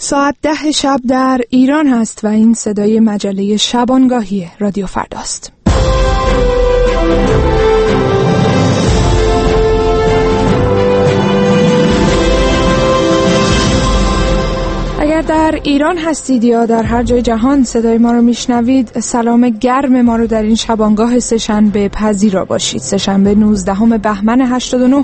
ساعت 10 شب در ایران هست و این صدای مجله شبانگاهی رادیو فرداست. اگر در ایران هستید یا در هر جای جهان صدای ما رو میشنوید، سلام گرم ما رو در این شبانگاه سه‌شنبه پذیرا باشید. سه‌شنبه 19 بهمن 89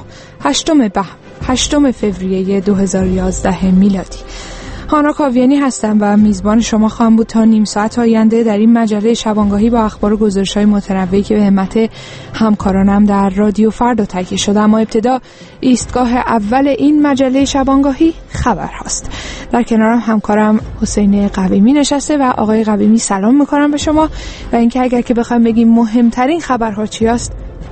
8 فوریه 2011 میلادی. هانا کاویانی هستم و میزبان شما خواهم بود تا نیم ساعت آینده در این مجله شبانگاهی با اخبار و گزارش‌های متنوعی که به همت همکارانم در رادیو فردا تهیه شده. اما ابتدا ایستگاه اول این مجله شبانگاهی خبر هاست. در کنارم همکارم حسین قویمی نشسته و آقای قویمی سلام میکنم به شما و اینکه اگر که بخوایم بگیم مهمترین خبرها چی است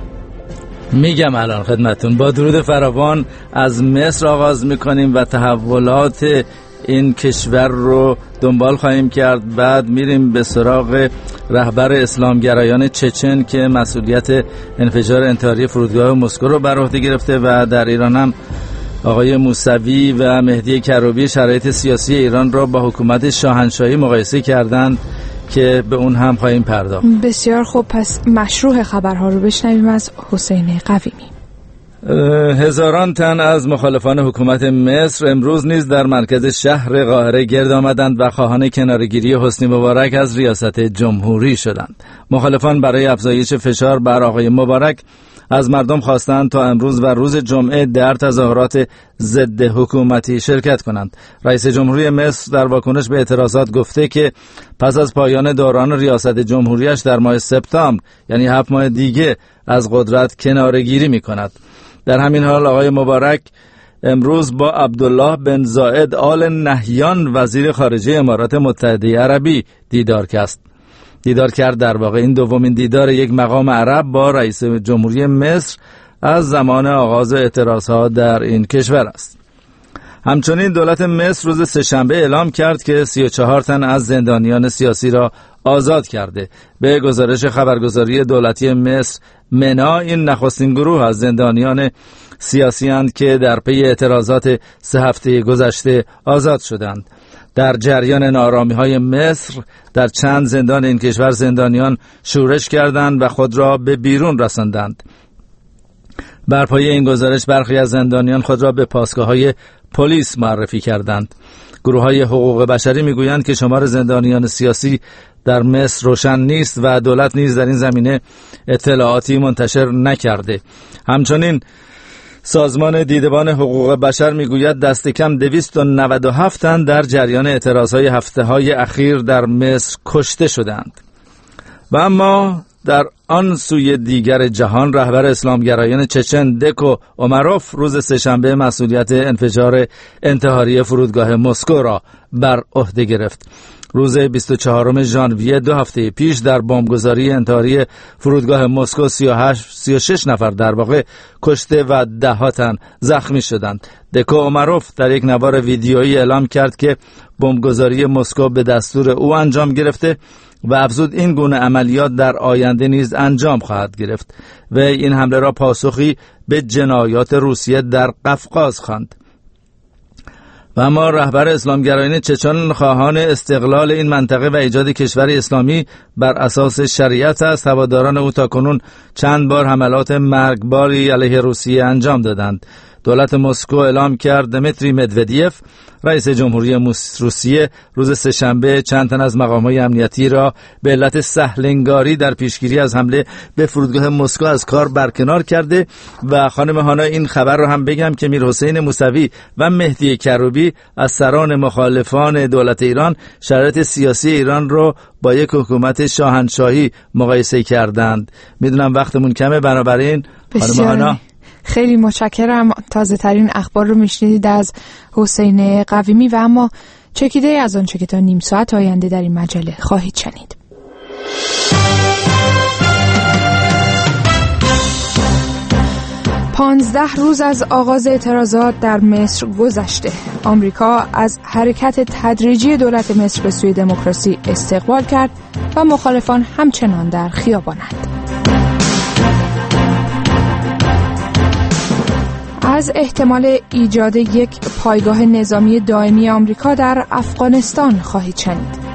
میگم الان خدمتون. با درود فراوان از مصر آغاز میکنیم و تحولات این کشور رو دنبال خواهیم کرد. بعد میریم به سراغ رهبر اسلامگرایان چچن که مسئولیت انفجار انتحاری فرودگاه مسکو رو بر عهده گرفته و در ایران هم آقای موسوی و مهدی کروبی شرایط سیاسی ایران را با حکومت شاهنشاهی مقایسه کردند که به اون هم خواهیم پرداخت. بسیار خوب، پس مشروع خبرها رو بشنویم از حسین قویمی. هزاران تن از مخالفان حکومت مصر امروز نیز در مرکز شهر قاهره گرد آمدند و خواهان کناره‌گیری حسنی مبارک از ریاست جمهوری شدند. مخالفان برای افزایش فشار بر آقای مبارک از مردم خواستند تا امروز و روز جمعه در تظاهرات ضد حکومتی شرکت کنند. رئیس جمهوری مصر در واکنش به اعتراضات گفته که پس از پایان دوران ریاست جمهوریش در ماه سپتامبر، یعنی 7 ماه دیگه، از قدرت کناره‌گیری می‌کند. در همین حال آقای مبارک امروز با عبدالله بن زاید آل نهیان وزیر خارجه امارات متحده عربی دیدار کرد. در واقع این دومین دیدار یک مقام عرب با رئیس جمهوری مصر از زمان آغاز اعتراضات در این کشور است. همچنین دولت مصر روز سه‌شنبه اعلام کرد که 34 تن از زندانیان سیاسی را آزاد کرده. به گزارش خبرگزاری دولتی مصر منا، این نخستین گروه از زندانیان سیاسی اند که در پی اعتراضات 3 هفته گذشته آزاد شدند. در جریان ناآرامی‌های مصر در چند زندان این کشور زندانیان شورش کردند و خود را به بیرون رساندند. بر پایه این گزارش برخی از زندانیان خود را به پاسگاه‌های پلیس معرفی کردند. گروه‌های حقوق بشری می‌گویند که شمار زندانیان سیاسی در مصر روشن نیست و دولت نیز در این زمینه اطلاعاتی منتشر نکرده. همچنین سازمان دیدبان حقوق بشر میگوید دست کم 297 تن در جریان اعتراضهای هفته‌های اخیر در مصر کشته شدند. و اما در آن سوی دیگر جهان رهبر اسلامگرایان چچن دکو اومروف روز سه‌شنبه مسئولیت انفجار انتحاری فرودگاه مسکو را بر عهده گرفت. روز 24 ژانویه 2 هفته پیش در بمبگذاری انتحاری فرودگاه مسکو 36 نفر در واقع کشته و 10 تن زخمی شدند. دکو اومروف در یک نوار ویدیویی اعلام کرد که بمبگذاری مسکو به دستور او انجام گرفته و افزود این گونه عملیات در آینده نیز انجام خواهد گرفت و این حمله را پاسخی به جنایات روسیه در قفقاز خواند. و اما رهبر اسلامگرایان چچن خواهان استقلال این منطقه و ایجاد کشور اسلامی بر اساس شریعت است. هواداران او تاکنون چند بار حملات مرگباری علیه روسیه انجام دادند. دولت مسکو اعلام کرد دمیتری مدودیف رئیس جمهوری روسیه روز سه‌شنبه چند تن از مقام‌های امنیتی را به علت سهل‌انگاری در پیشگیری از حمله به فرودگاه مسکو از کار برکنار کرده. و خانم هانا این خبر رو هم بگم که میرحسین موسوی و مهدی کروبی از سران مخالفان دولت ایران شرایط سیاسی ایران رو با یک حکومت شاهنشاهی مقایسه کردند. میدونم وقتمون کمه، بنابراین خانم هانا خیلی متشکرم. تازه ترین اخبار رو میشنیدید از حسین قویمی و اما چکیده از آنچه که تا نیم ساعت آینده در این مجله خواهید شنید. 15 روز از آغاز اعتراضات در مصر گذشته. آمریکا از حرکت تدریجی دولت مصر به سوی دموکراسی استقبال کرد و مخالفان همچنان در خیابانند. از احتمال ایجاد یک پایگاه نظامی دائمی آمریکا در افغانستان خواهید شنید.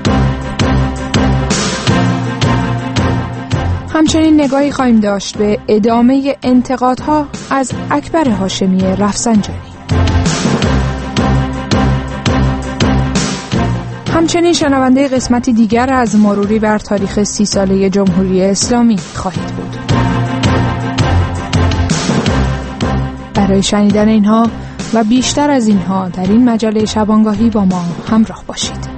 همچنین نگاهی خواهیم داشت به ادامه انتقادها از اکبر هاشمی رفسنجانی. همچنین شنونده قسمتی دیگر از مروری بر تاریخ 30 ساله جمهوری اسلامی خواهید بود. برای شنیدن اینها و بیشتر از اینها در این مجله شبانگاهی با ما همراه باشید.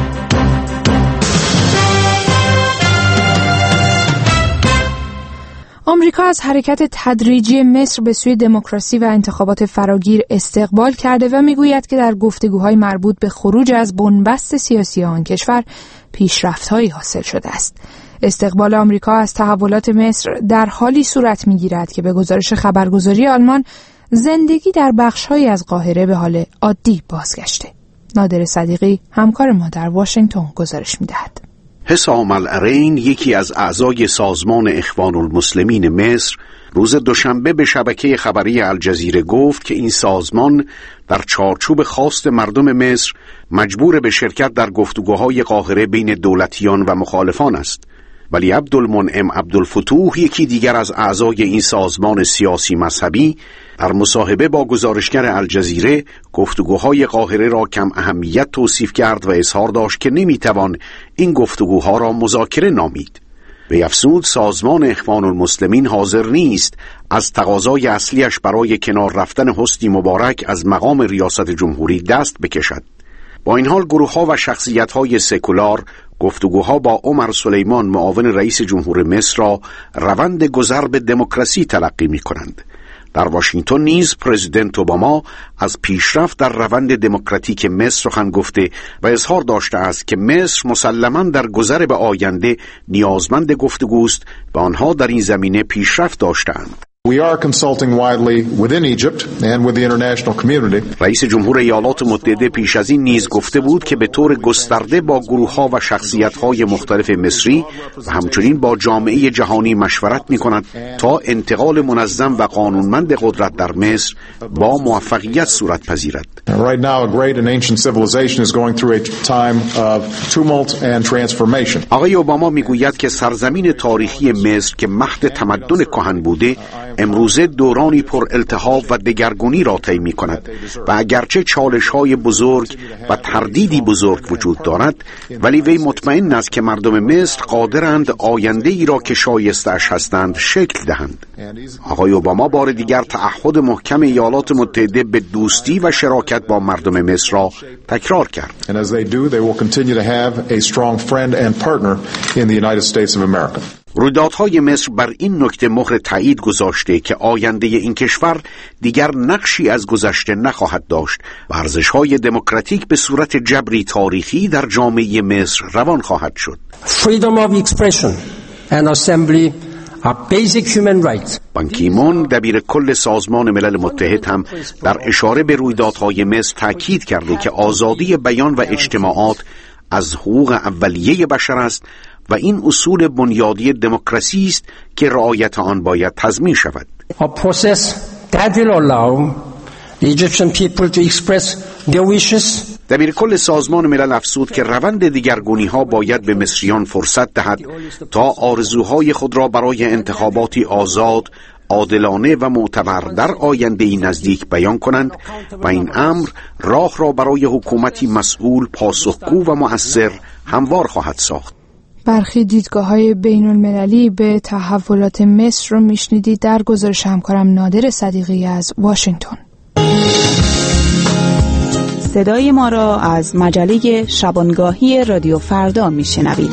آمریکا از حرکت تدریجی مصر به سوی دموکراسی و انتخابات فراگیر استقبال کرده و میگوید که در گفتگوهای مربوط به خروج از بنبست سیاسی آن کشور پیشرفت‌هایی حاصل شده است. استقبال آمریکا از تحولات مصر در حالی صورت می‌گیرد که به گزارش خبرگزاری آلمان زندگی در بخش‌هایی از قاهره به حال عادی بازگشته. نادر صدیقی همکار ما در واشنگتن گزارش می‌دهد. حسام العرین، یکی از اعضای سازمان اخوان المسلمین مصر، روز دوشنبه به شبکه خبری الجزیره گفت که این سازمان در چارچوب خواست مردم مصر مجبور به شرکت در گفتگوهای قاهره بین دولتیان و مخالفان است. ولی عبدالمنعم عبدالفتوح، یکی دیگر از اعضای این سازمان سیاسی مذهبی، در مصاحبه با گزارشگر الجزیره گفتگوهای قاهره را کم اهمیت توصیف کرد و اظهار داشت که نمیتوان این گفتگوها را مذاکره نامید. وی افزود سازمان اخوان المسلمین حاضر نیست از تقاضای اصلیش برای کنار رفتن حسنی مبارک از مقام ریاست جمهوری دست بکشد. با این حال گروه‌ها و شخصیت‌های سکولار گفتگوها با عمر سلیمان، معاون رئیس جمهور مصر، را روند گذر به دموکراسی تلقی می‌کنند. در واشنگتن نیز پرزیدنت اوباما از پیشرفت در روند دموکراتیک مصر سخن گفته و اظهار داشته است که مصر مسلماً در گذر به آینده نیازمند گفتگوست و آنها در این زمینه پیشرفت داشته‌اند. We are consulting widely within Egypt and with the international community. رئیس جمهور ایالات متحده پیش از این نیز گفته بود که به طور گسترده با گروه‌ها و شخصیت‌های مختلف مصری و همچنین با جامعه جهانی مشورت می‌کند تا انتقال منظم و قانونمند قدرت در مصر با موفقیت صورت پذیرد. Right now a great and ancient civilization is going through a time of tumult and transformation. آقای اوباما میگوید که سرزمین تاریخی مصر که مهد تمدن کهن بوده امروزه دورانی پر التهاب و دگرگونی را طی می‌کند و اگرچه چالش‌های بزرگ و تردیدی بزرگ وجود دارد، ولی وی مطمئن است که مردم مصر قادرند آینده‌ای را که شایسته‌اش هستند شکل دهند. آقای اوباما بار دیگر تعهد محکم ایالات متحده به دوستی و شراکت با مردم مصر را تکرار کرد. And as they do, they will continue to have a strong friend and partner in the United States of America. رویدادهای مصر بر این نکته مهر تایید گذاشته که آینده این کشور دیگر نقشی از گذشته نخواهد داشت و ارزش‌های دموکراتیک به صورت جبری تاریخی در جامعه مصر روان خواهد شد. Freedom of expression and assembly are basic human rights. بان کی مون، دبیر کل سازمان ملل متحد، هم در اشاره به رویدادهای مصر تاکید کرده که آزادی بیان و اجتماعات از حقوق اولیه بشر است و این اصول بنیادی دموکراسی است که رعایت آن باید تضمین شود. A process that will allow the Egyptian people to express their wishes. دبیر کل سازمان ملل افزود که روند دیگرگونی‌ها باید به مصریان فرصت دهد تا آرزوهای خود را برای انتخاباتی آزاد، عادلانه و معتبر در آینده نزدیک بیان کنند و این امر راه را برای حکومتی مسئول، پاسخگو و مؤثر هموار خواهد ساخت. برخی دیدگاه‌های بین‌المللی به تحولات مصر رو میشنیدید در گزارش همکارم نادر صدیقی از واشنگتن. صدای ما را از مجله شبانگاهی رادیو فردا میشنوید.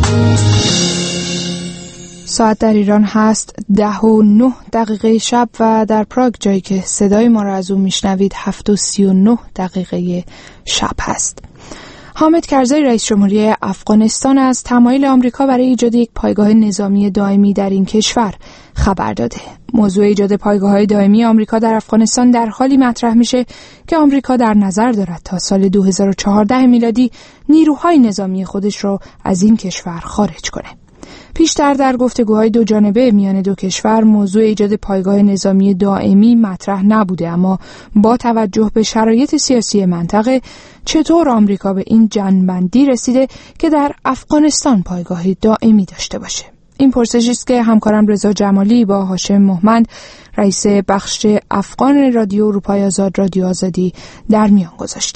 ساعت در ایران هست 10:09 شب و در پراگ، جایی که صدای ما را از اون میشنوید، 7:39 شب هست. حامد کرزی، رئیس جمهوری افغانستان، از تمایل آمریکا برای ایجاد یک پایگاه نظامی دائمی در این کشور خبر داده. موضوع ایجاد پایگاه‌های دائمی آمریکا در افغانستان در حالی مطرح میشه که آمریکا در نظر دارد تا سال 2014 میلادی نیروهای نظامی خودش رو از این کشور خارج کنه. پیشتر در گفتگوهای دو جانبه میان دو کشور موضوع ایجاد پایگاه نظامی دائمی مطرح نبوده، اما با توجه به شرایط سیاسی منطقه چطور آمریکا به این جنبندی رسیده که در افغانستان پایگاهی دائمی داشته باشه؟ این پرسشی است که همکارم رضا جمالی با هاشم مهمند رئیس بخش افغان رادیو اروپای آزاد رادیو آزادی در میان گذاشته.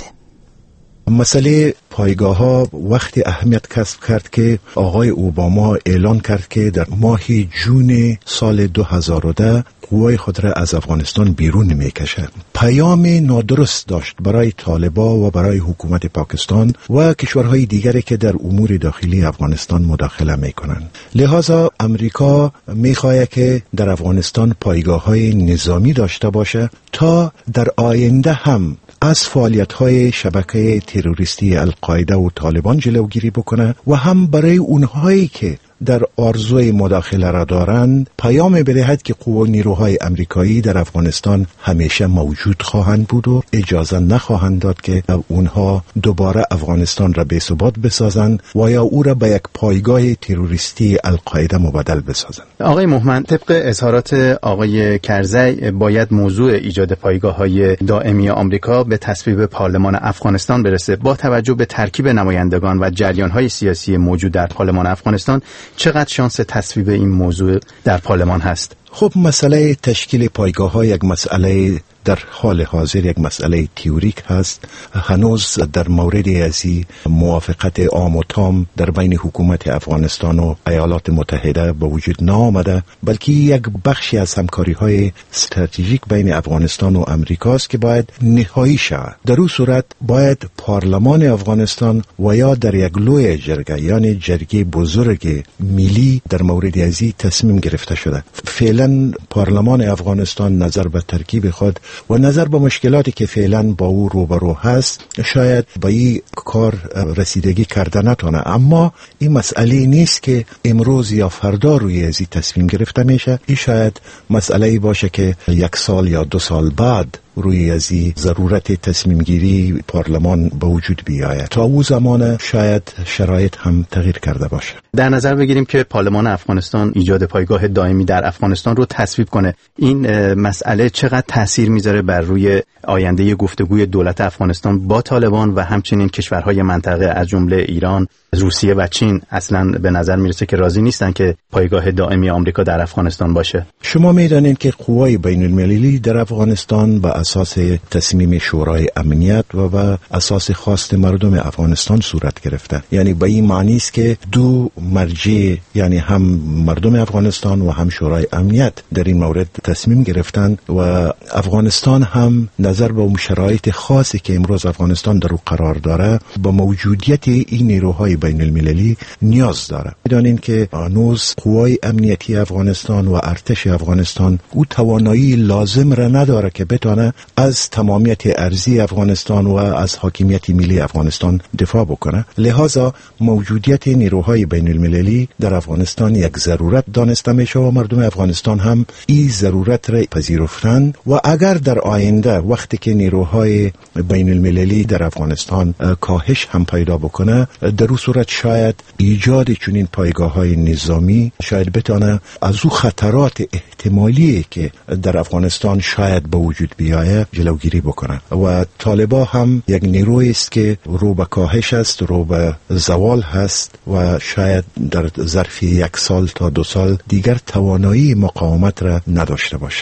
مسئله پایگاه ها وقتی اهمیت کسب کرد که آقای اوباما اعلان کرد که در ماه جون سال 2010 قوای خود را از افغانستان بیرون میکشد. پیام نادرست داشت برای طالبان و برای حکومت پاکستان و کشورهای دیگری که در امور داخلی افغانستان مداخله میکنند. لذا امریکا میخواهد که در افغانستان پایگاه‌های نظامی داشته باشه تا در آینده هم از فعالیت‌های شبکه تروریستی القاعده و طالبان جلوگیری بکنه و هم برای اونهایی که در آرزوی مداخله را دارند پیام بدهد که قوای نیروهای امریکایی در افغانستان همیشه موجود خواهند بود و اجازه نخواهند داد که اونها دوباره افغانستان را بی‌ثبات بسازند و یا او را به یک پایگاه تروریستی القاعده مبدل بسازند. آقای مهمند، طبق اظهارات آقای کرزی باید موضوع ایجاد پایگاه‌های دائمی آمریکا به تصویب پارلمان افغانستان برسه. با توجه به ترکیب نمایندگان و جریان‌های سیاسی موجود در پارلمان افغانستان چقدر شانس تصویب این موضوع در پارلمان هست؟ خب مسئله تشکیل پایگاه ها یک مسئله در حال حاضر یک مسئله تئوریک هست. هنوز در مورد ازی موافقت عام و تام در بین حکومت افغانستان و ایالات متحده به وجود نآمده، بلکه یک بخشی از همکاری های استراتژیک بین افغانستان و امریکا است که باید نهایی شود. در اون صورت باید پارلمان افغانستان و یا در یک لوی جرگه یعنی جرگه بزرگ ملی در مورد ازی تصمیم گرفته شده. فعلا پارلمان افغانستان نظر به ترکیب خود و نظر به مشکلاتی که فعلا با او روبرو هست شاید با این کار رسیدگی کرده نتونه، اما این مسئله نیست که امروز یا فردا روی ازی تصمیم گرفته میشه. این شاید مسئله باشه که 1 سال یا 2 سال بعد روی ازی ضرورت تصمیم گیری پارلمان به وجود بیاید. تا او زمان شاید شرایط هم تغییر کرده باشه. در نظر بگیریم که پارلمان افغانستان ایجاد پایگاه دائمی در افغانستان رو تصویب کنه، این مسئله چقدر تاثیر میذاره بر روی آینده گفتگوی دولت افغانستان با طالبان و همچنین کشورهای منطقه از جمله ایران، روسیه و چین اصلا به نظر میرسه که راضی نیستن که پایگاه دائمی آمریکا در افغانستان باشه. شما میدانید که قوای بین المللی در افغانستان به اساس تصمیم شورای امنیت و به اساس خواست مردم افغانستان صورت گرفته. یعنی به این معنی است که دو مرجع، یعنی هم مردم افغانستان و هم شورای امنیت در این مورد تصمیم گرفتند و افغانستان هم نظر به شرایط خاصی که امروز افغانستان در او قرار داره با موجودیت این نیروهای بین المللی نیاز داره. میدانید که هنوز قوای امنیتی افغانستان و ارتش افغانستان او توانایی لازم را نداره که بتونه از تمامیت ارضی افغانستان و از حاکمیت ملی افغانستان دفاع بکنه. لذا موجودیت نیروهای بین المللی در افغانستان یک ضرورت دانسته میشه و مردم افغانستان هم این ضرورت را پذیرفتن و اگر در آینده وقتی که نیروهای بین المللی در افغانستان کاهش هم پیدا بکنه، در اون صورت شاید ایجاد چنین پایگاه‌های نظامی شاید بتونه از او خطرات احتمالی که در افغانستان شاید به وجود بیاید جلوگیری بکنه. و طالبان هم یک نیرویی است که رو به کاهش است، رو به زوال هست و شاید در ظرف 1 سال تا 2 سال دیگر توانایی مقاومت را نداشته باشه.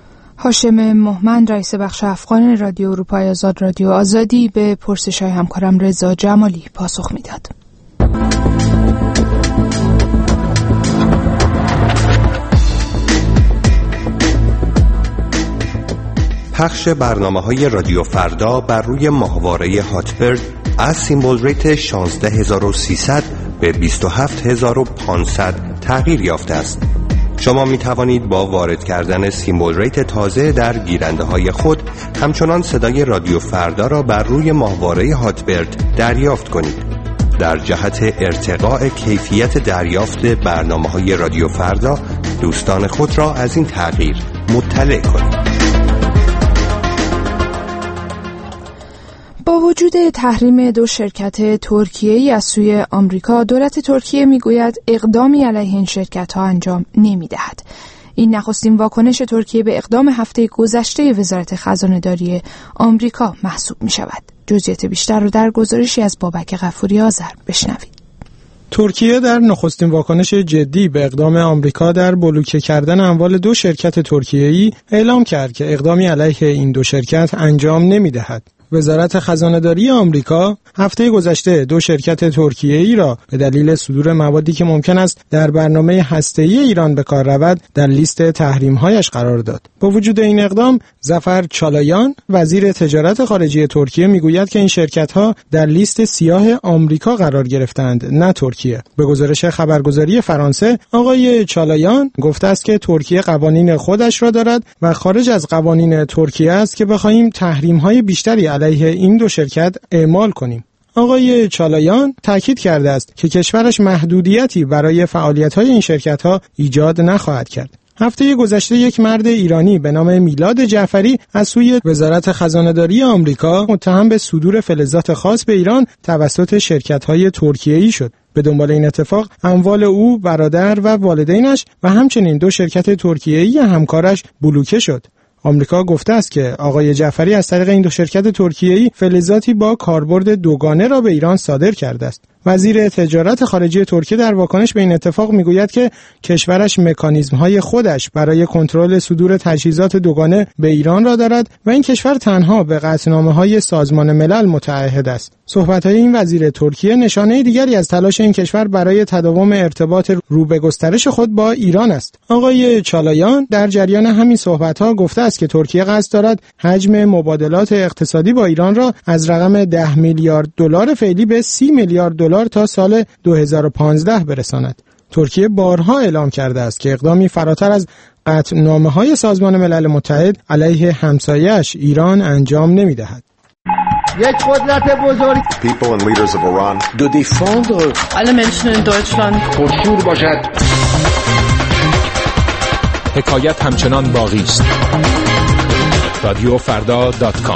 هاشم مهمند، رئیس بخش افغان رادیو اروپای آزاد رادیو آزادی، به پرسش‌های همکارم رضا جمالی پاسخ میداد. پخش برنامه‌های رادیو فردا بر روی ماهواره هاتبرد از سیمبل ریت 16300 به 27500 تغییر یافته است. شما می توانید با وارد کردن سیمبل ریت تازه در گیرنده های خود همچنان صدای رادیو فردا را بر روی ماهواره هاتبرد دریافت کنید. در جهت ارتقاء کیفیت دریافت برنامه‌های رادیو فردا دوستان خود را از این تغییر مطلع کنید. با وجود تحریم دو شرکت ترکیه‌ای از سوی آمریکا، دولت ترکیه میگوید اقدامی علیه این شرکت‌ها انجام نمی‌دهد. این نخستین واکنش ترکیه به اقدام هفته گذشته وزارت خزانه‌داری آمریکا محسوب می‌شود. جزئیات بیشتر رو در گزارشی از بابک غفوری آذر بشنوید. ترکیه در نخستین واکنش جدی به اقدام آمریکا در بلوکه کردن اموال دو شرکت ترکیه‌ای اعلام کرد که اقدامی علیه این دو شرکت انجام نمی‌دهد. وزارت خزانه‌داری آمریکا هفته گذشته دو شرکت ترکیه‌ای را به دلیل صدور موادی که ممکن است در برنامه هسته‌ای ایران به کار رود در لیست تحریم‌هایش قرار داد. با وجود این اقدام، ظفر چالایان وزیر تجارت خارجی ترکیه میگوید که این شرکت‌ها در لیست سیاه آمریکا قرار گرفتند، نه ترکیه. به گزارش خبرگزاری فرانسه، آقای چالایان گفته است که ترکیه قوانین خودش را دارد و خارج از قوانین ترکیه است که بخواهیم تحریم‌های بیشتری علیه این دو شرکت اعمال کنیم. آقای چالایان تاکید کرده است که کشورش محدودیتی برای فعالیت‌های این شرکت‌ها ایجاد نخواهد کرد. هفته گذشته یک مرد ایرانی به نام میلاد جعفری از سوی وزارت خزانه‌داری آمریکا متهم به صدور فلزات خاص به ایران توسط شرکت‌های ترکیه‌ای شد. به دنبال این اتفاق اموال او، برادر و والدینش و همچنین دو شرکت ترکیه‌ای همکارش بلوکه شد. آمریکا گفته است که آقای جعفری از طریق این دو شرکت ترکیه‌ای فلزاتی با کاربرد دوگانه را به ایران صادر کرده است. وزیر تجارت خارجی ترکیه در واکنش به این اتفاق میگوید که کشورش مکانیزم‌های خودش برای کنترل صدور تجهیزات دوگانه به ایران را دارد و این کشور تنها به قطعنامه‌های سازمان ملل متعهد است. صحبت‌های این وزیر ترکیه نشانه دیگری از تلاش این کشور برای تداوم ارتباط رو به گسترش خود با ایران است. آقای چالایان در جریان همین صحبت‌ها گفته است که ترکیه قصد دارد حجم مبادلات اقتصادی با ایران را از رقم 10 میلیارد دلار فعلی به 30 میلیارد دلار تا سال 2015 برساند. ترکیه بارها اعلام کرده است که اقدامی فراتر از قطعنامه‌های سازمان ملل متحد علیه همسایه‌اش ایران انجام نمی‌دهد. یک قدرت بزرگ People and leaders of Iran de défendre alle Menschen in Deutschland پرشور باشد. حکایت همچنان باقی است. رادیوفردا.com.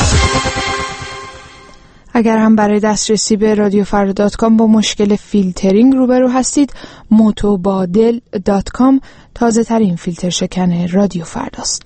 اگر هم برای دسترسی به رادیوفردا.com با مشکل فیلترینگ روبرو هستید، متبادل.com تازه ترین فیلتر شکن رادیو فرداست.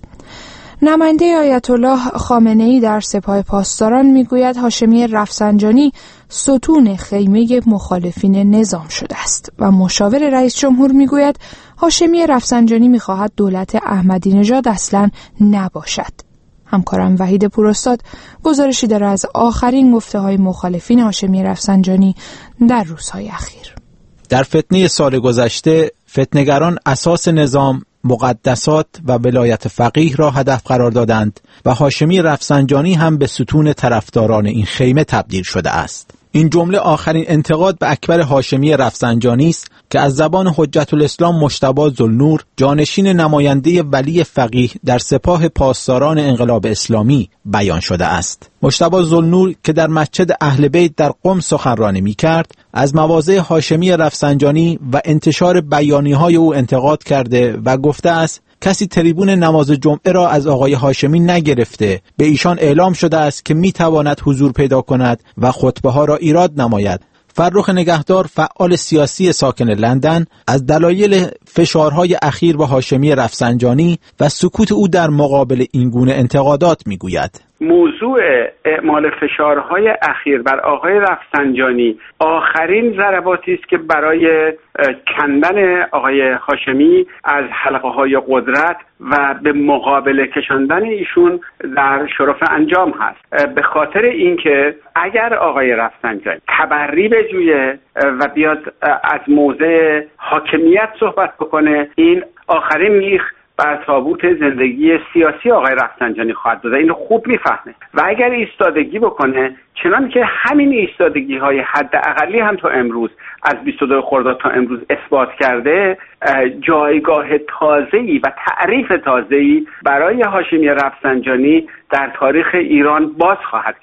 نماینده آیت الله خامنه‌ای در سپاه پاسداران میگوید هاشمی رفسنجانی ستون خیمه مخالفین نظام شده است و مشاور رئیس جمهور میگوید هاشمی رفسنجانی میخواهد دولت احمدی نژاد اصلاً نباشد. همکارم وحید پوراستاد گزارشی داره از آخرین گفته‌های مخالفین هاشمی رفسنجانی در روزهای اخیر. در فتنه سال گذشته فتنه‌گران اساس نظام، مقدسات و ولایت فقیه را هدف قرار دادند و هاشمی رفسنجانی هم به ستون طرفداران این خیمه تبدیل شده است. این جمله آخرین انتقاد به اکبر هاشمی رفسنجانی است که از زبان حجت الاسلام مجتبی ذوالنور، جانشین نماینده ولی فقیه در سپاه پاسداران انقلاب اسلامی بیان شده است. مجتبی ذوالنور که در مسجد اهل بیت در قم سخنرانی می‌کرد، از مواضع هاشمی رفسنجانی و انتشار بیانیه‌های او انتقاد کرده و گفته است کسی تریبون نماز جمعه را از آقای هاشمی نگرفته. به ایشان اعلام شده است که میتواند حضور پیدا کند و خطبه ها را ایراد نماید. فرخ نگهدار، فعال سیاسی ساکن لندن، از دلایل فشارهای اخیر به هاشمی رفسنجانی و سکوت او در مقابل این گونه انتقادات میگوید. موضوع اعمال فشارهای اخیر بر آقای رفسنجانی آخرین ضرباتی است که برای کندن آقای هاشمی از حلقه‌های قدرت و به مقابله کشاندن ایشون در شرف انجام هست. به خاطر اینکه اگر آقای رفسنجانی تبری بجویه و بیاد از موضع حاکمیت صحبت بکنه، این آخرین میخ بر تابوت زندگی سیاسی آقای رفسنجانی خواهد داده. اینو خوب میفهمه و اگر ایستادگی بکنه، چنان که همین ایستادگی های حد اقلی هم تا امروز از 22 خرداد تا امروز اثبات کرده، جایگاه تازه‌ای و تعریف تازه‌ای برای هاشمی رفسنجانی در تاریخ ایران باز خواهد کرد.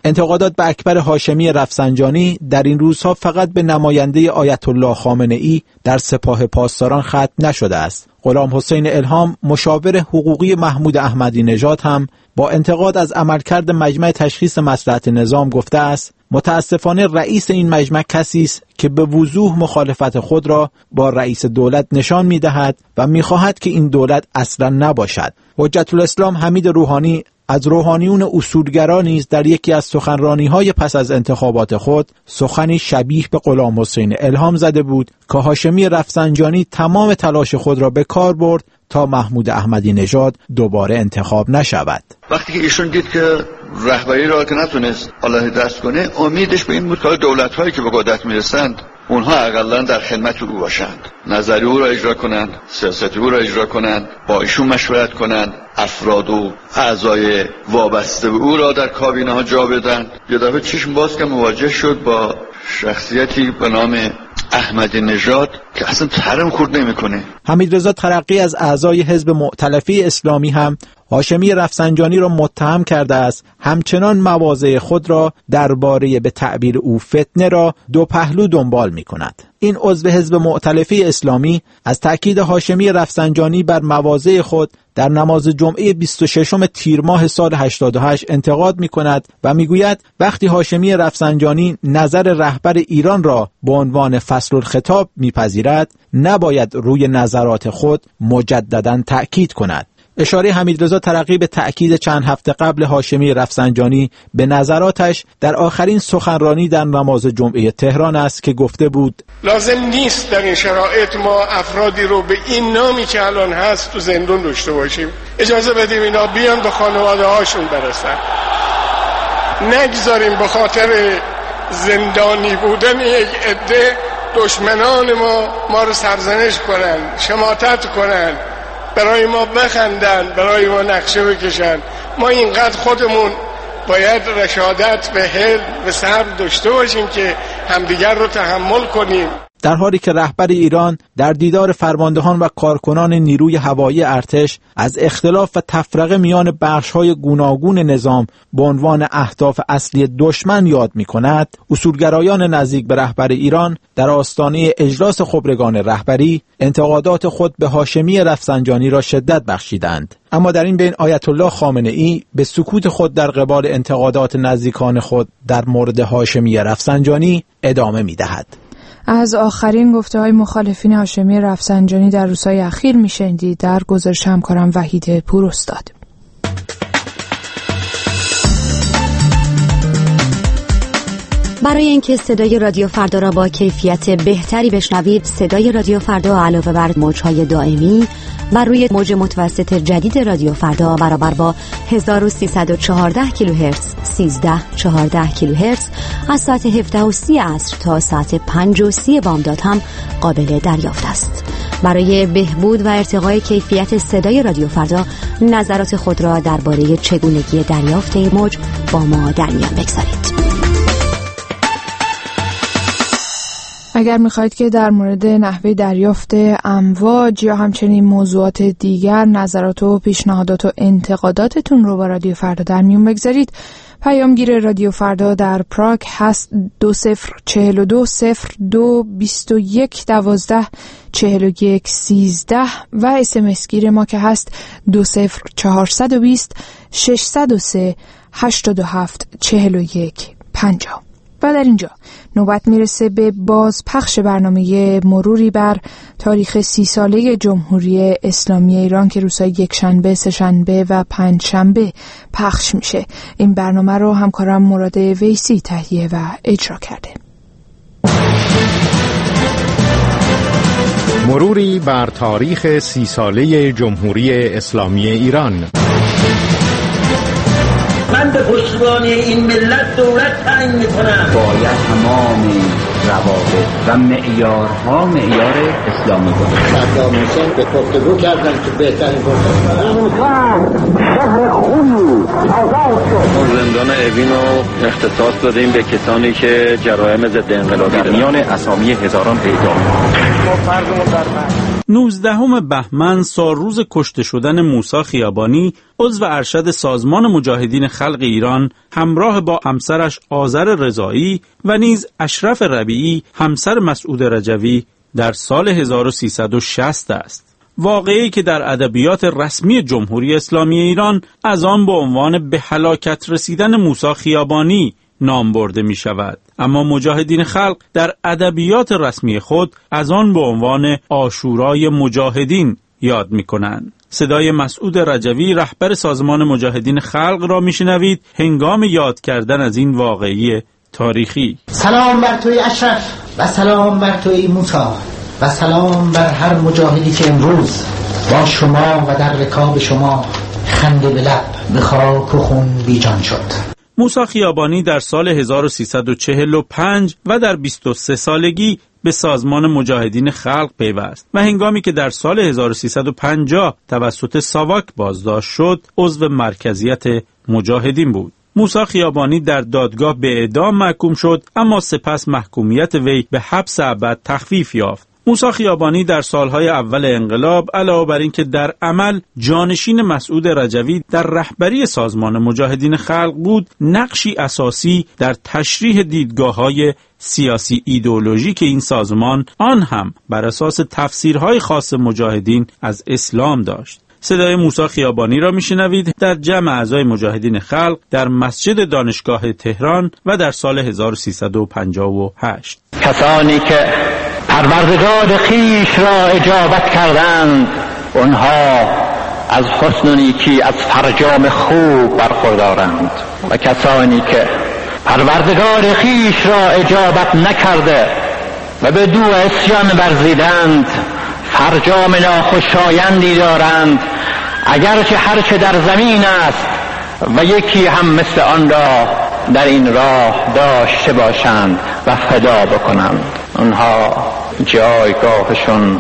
انتقادات به اکبر هاشمی رفسنجانی در این روزها فقط به نماینده آیت الله خامنه‌ای در سپاه پاسداران ختم نشده است. غلام حسین الهام، مشاور حقوقی محمود احمدی نژاد، هم با انتقاد از عملکرد مجمع تشخیص مصلحت نظام گفته است متاسفانه رئیس این مجمع کسی است که به وضوح مخالفت خود را با رئیس دولت نشان می‌دهد و می‌خواهد که این دولت اصلا نباشد. حجت الاسلام حمید روحانی از روحانیون اصولگرا نیز در یکی از سخنرانی‌های پس از انتخابات خود سخنی شبیه به غلام حسین الهام زده بود که هاشمی رفسنجانی تمام تلاش خود را به کار برد تا محمود احمدی نژاد دوباره انتخاب نشود. وقتی که ایشون دید که رهبری را که نتونست الله دست کنه، امیدش به این بود که دولت‌هایی که به قدرت میرسند اونها حداقل در خدمت او باشند، نظری او را اجرا کنند، سیاست او را اجرا کنند، با ایشون مشورت کنند، افراد و اعضای وابسته به او را در کابینه ها جا بدن. یه دفعه چشم باز که مواجه شد با شخصیتی به نام احمدی نژاد که اصلا ترم خورد نمیکنه. حمیدرضا ترقی از اعضای حزب مؤتلفه اسلامی هم هاشمی رفسنجانی را متهم کرده است همچنان مواضع خود را درباره به تعبیر او فتنه را دو پهلو دنبال می کند. این عضو حزب مؤتلفه اسلامی از تأکید هاشمی رفسنجانی بر مواضع خود در نماز جمعه 26 تیر ماه سال 88 انتقاد می کند و می گوید وقتی هاشمی رفسنجانی نظر رهبر ایران را به عنوان فصل الخطاب می پذیرد نباید روی نظرات خود مجددا تأکید کند. اشاره حمیدرضا ترقی به تأکید چند هفته قبل هاشمی رفسنجانی به نظراتش در آخرین سخنرانی در نماز جمعه تهران است که گفته بود لازم نیست در این شرایط ما افرادی رو به این نامی که الان هست تو زندون داشته باشیم. اجازه بدیم اینا بیان به خانواده هاشون برسن. نگذاریم به خاطر زندانی بودن یک عده دشمنان ما رو سرزنش کنن، شماتت کنن، برای ما بخندن، برای ما نقشه بکشن. ما اینقدر خودمون باید رشادت به حلم و صبر داشته باشیم که همدیگر رو تحمل کنیم. در حالی که رهبر ایران در دیدار فرماندهان و کارکنان نیروی هوایی ارتش از اختلاف و تفرقه میان بخش‌های گوناگون نظام به عنوان اهداف اصلی دشمن یاد می‌کند، اصولگرایان نزدیک به رهبر ایران در آستانه اجلاس خبرگان رهبری انتقادات خود به هاشمی رفسنجانی را شدت بخشیدند. اما در این بین آیت الله خامنه‌ای به سکوت خود در قبال انتقادات نزدیکان خود در مورد هاشمی رفسنجانی ادامه می‌دهد. از آخرین گفته‌های مخالفین هاشمی رفسنجانی در روزهای اخیر می‌شنیدید در گزارش همکارم وحید پوراستاد. برای اینکه صدای رادیو فردا را با کیفیت بهتری بشنوید، صدای رادیو فردا علاوه بر موج‌های دائمی بر روی موج متوسط جدید رادیو فردا برابر با 1314 کیلوهرتز 1314 کیلوهرتز از ساعت 17:30 عصر تا ساعت 5:30 بامداد هم قابل دریافت است. برای بهبود و ارتقای کیفیت صدای رادیو فردا نظرات خود را درباره چگونگی دریافت این موج با ما در میان بگذارید. اگر میخواید که در مورد نحوه دریافت امواج یا همچنین موضوعات دیگر نظرات و پیشنهادات و انتقاداتتون رو با رادیو فردا در میون بگذارید، پیامگیر رادیو فردا در پراگ هست 2042-21-12-41-13 و اسمس گیر ما که هست 20420-603-87-41-50. و در اینجا نوبت میرسه به بازپخش برنامه مروری بر تاریخ 30 ساله جمهوری اسلامی ایران که روزهای یکشنبه، سه‌شنبه و پنجشنبه پخش میشه. این برنامه رو همکارم مراد ویسی تهیه و اجرا کرده. مروری بر تاریخ 30 ساله جمهوری اسلامی ایران. من به پشتیبانی این ملت دولت تعیین میکنم. باید تمام روابط و معیارها معیار اسلامی باشه. صدام حسین به گفتگو کردن که بهترین گفتگو زندان اوین رو اختصاص دادیم به کسانی که جرایم ضد انقلابی در میان اسامی هزاران اعدام. 19 بهمن سالروز کشته شدن موسی خیابانی، عضو ارشد سازمان مجاهدین خلق ایران، همراه با همسرش آذر رضایی و نیز اشرف ربیعی همسر مسعود رجوی در سال 1360 است. واقعی که در ادبیات رسمی جمهوری اسلامی ایران از آن به عنوان به هلاکت رسیدن موسی خیابانی نام برده می شود، اما مجاهدین خلق در ادبیات رسمی خود از آن به عنوان عاشورای مجاهدین یاد می کنند. صدای مسعود رجوی رهبر سازمان مجاهدین خلق را می شنوید هنگام یاد کردن از این واقعی تاریخی. سلام بر توی اشرف و سلام بر توی موسی و سلام بر هر مجاهدی که امروز با شما و در رکاب شما خنده به لب به خاک و خون بیجان شد. موسی خیابانی در سال 1345 و در 23 سالگی به سازمان مجاهدین خلق پیوست و هنگامی که در سال 1350 توسط ساواک بازداشت شد، عضو مرکزیت مجاهدین بود. موسی خیابانی در دادگاه به اعدام محکوم شد، اما سپس محکومیت وی به حبس ابد تخفیف یافت. موسی خیابانی در سالهای اول انقلاب علاوه بر این که در عمل جانشین مسعود رجوی در رهبری سازمان مجاهدین خلق بود، نقشی اساسی در تشریح دیدگاه‌های سیاسی ایدئولوژیک این سازمان، آن هم بر اساس تفسیرهای خاص مجاهدین از اسلام داشت. صدای موسی خیابانی را میشنوید در جمع اعضای مجاهدین خلق در مسجد دانشگاه تهران و در سال 1358. کسانی که پروردگار خویش را اجابت کردند، اونها از حسن و نیکی از فرجام خوب برخوردارند، و کسانی که پروردگار خویش را اجابت نکرده و به دو عصیان ورزیدند، فرجام ناخوشایندی دارند، اگرچه هرچه در زمین است و یکی هم مثل آن را در این راه داشته باشند و فدا بکنند. آنها جایگاهشون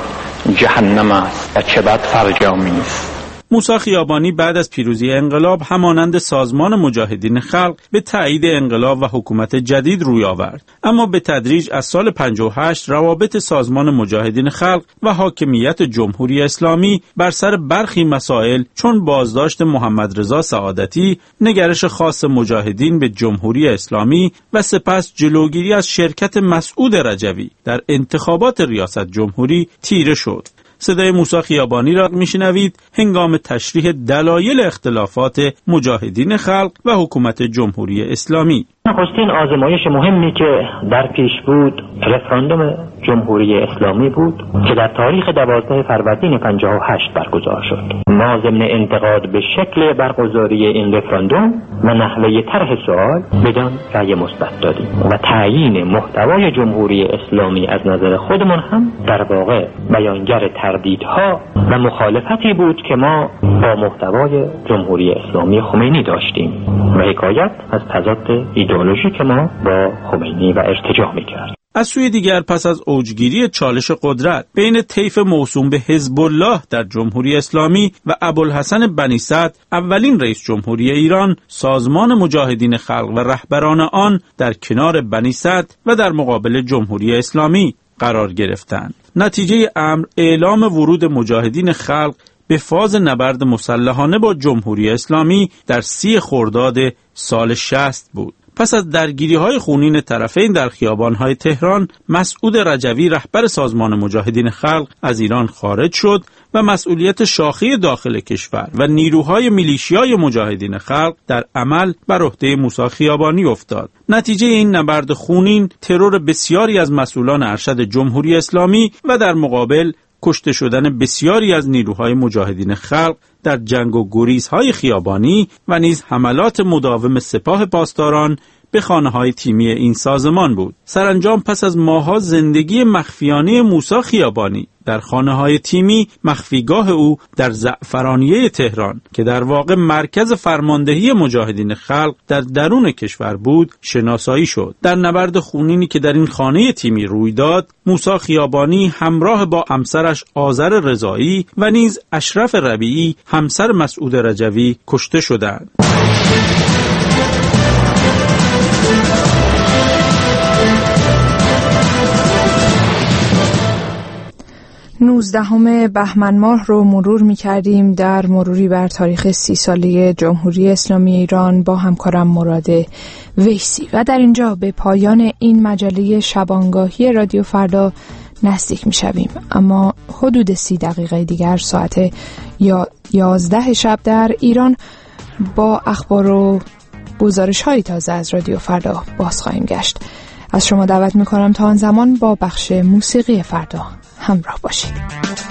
جهنم است و چه بد فرجامی است. موسی خیابانی بعد از پیروزی انقلاب همانند سازمان مجاهدین خلق به تایید انقلاب و حکومت جدید روی آورد، اما به تدریج از سال 58 روابط سازمان مجاهدین خلق و حاکمیت جمهوری اسلامی بر سر برخی مسائل چون بازداشت محمد رضا سعادتی، نگرش خاص مجاهدین به جمهوری اسلامی و سپس جلوگیری از شرکت مسعود رجوی در انتخابات ریاست جمهوری تیره شد. صدای موسی خیابانی را میشنوید هنگام تشریح دلایل اختلافات مجاهدین خلق و حکومت جمهوری اسلامی. نخستین آزمایش مهمی که در پیش بود رفراندوم جمهوری اسلامی بود که در تاریخ 12 فروردین 58 برگزار شد. ما ضمن انتقاد به شکل برگزاری این رفراندوم و نحوه طرح سوال بدان رأی مثبت دادیم و تعیین محتوای جمهوری اسلامی از نظر خودمان هم در واقع بیانگر تردیدها و مخالفتی بود که ما با محتوای جمهوری اسلامی خمینی داشتیم و حکایت از تضاد ایدئولوژی که ما با خمینی و ارتجاع می‌کرد. از سوی دیگر پس از اوجگیری چالش قدرت بین طیف موسوم به حزب الله در جمهوری اسلامی و ابوالحسن بنی سعد اولین رئیس جمهوری ایران، سازمان مجاهدین خلق و رهبران آن در کنار بنی سعد و در مقابل جمهوری اسلامی قرار گرفتند. نتیجه امر اعلام ورود مجاهدین خلق به فاز نبرد مسلحانه با جمهوری اسلامی در 30 خرداد سال 60 بود. پس از درگیری‌های خونین طرفین در خیابان‌های تهران، مسعود رجوی رهبر سازمان مجاهدین خلق از ایران خارج شد و مسئولیت شاخه داخل کشور و نیروهای میلیشیای مجاهدین خلق در عمل بر عهده موسی خیابانی افتاد. نتیجه این نبرد خونین ترور بسیاری از مسئولان ارشد جمهوری اسلامی و در مقابل کشته شدن بسیاری از نیروهای مجاهدین خلق در جنگ و گریزهای خیابانی و نیز حملات مداوم سپاه پاسداران به خانه‌های تیمی این سازمان بود. سرانجام پس از ماه‌ها زندگی مخفیانه موسی خیابانی در خانه‌های تیمی، مخفیگاه او در زعفرانیه تهران که در واقع مرکز فرماندهی مجاهدین خلق در درون کشور بود، شناسایی شد. در نبرد خونینی که در این خانه تیمی روی داد، موسی خیابانی همراه با همسرش آذر رضایی و نیز اشرف ربیعی همسر مسعود رجوی کشته شدند. 19 بهمن ماه رو مرور می‌کردیم در مروری بر تاریخ 30 ساله جمهوری اسلامی ایران با همکارم مراد ویسی و در اینجا به پایان این مجله شبانگاهی رادیو فردا نزدیک می‌شویم. اما حدود 30 دقیقه دیگر ساعت 11 شب در ایران با اخبار و گزارش‌های تازه از رادیو فردا باز خواهیم گشت. از شما دعوت می‌کنم تا آن زمان با بخش موسیقی فردا همراه باشید.